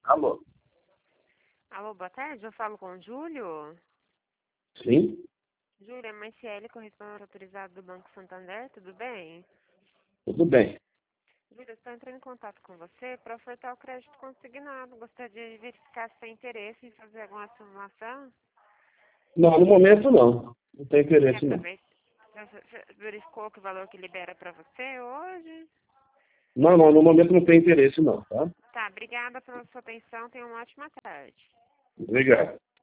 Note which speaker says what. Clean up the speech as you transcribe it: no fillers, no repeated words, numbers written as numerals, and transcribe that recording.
Speaker 1: Alô?
Speaker 2: Alô, boa tarde. Eu falo com o Júlio.
Speaker 1: Sim?
Speaker 2: Júlio, é Marciele, correspondente autorizado do Banco Santander, tudo bem?
Speaker 1: Tudo bem.
Speaker 2: Júlio, eu estou entrando em contato com você para ofertar o crédito consignado. Gostaria de verificar se tem interesse em fazer alguma simulação.
Speaker 1: Não, no momento não. Não tem
Speaker 2: Quer
Speaker 1: interesse não.
Speaker 2: saber se verificou que o valor que libera para você hoje?
Speaker 1: Não, no momento não tem interesse não, tá?
Speaker 2: Tá, obrigada pela sua atenção. Tenha uma ótima tarde.
Speaker 1: Obrigado.